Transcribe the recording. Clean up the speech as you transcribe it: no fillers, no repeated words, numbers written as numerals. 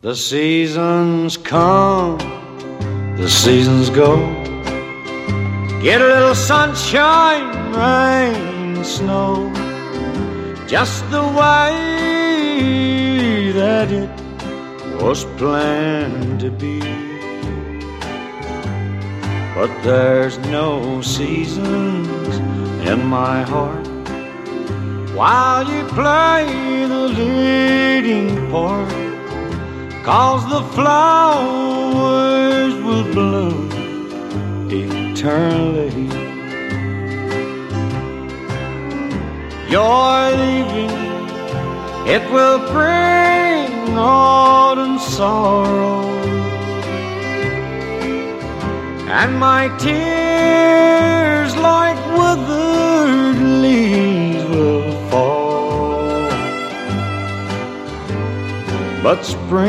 The seasons come, the seasons go. Get a little sunshine, rain, snow, just the way that it was planned to be. But there's no seasons in my heart while you play the leading part, 'cause the flowers will bloom eternally. You're leaving, it will bring autumn sorrow, and my tears like withered leaves will fall. But spring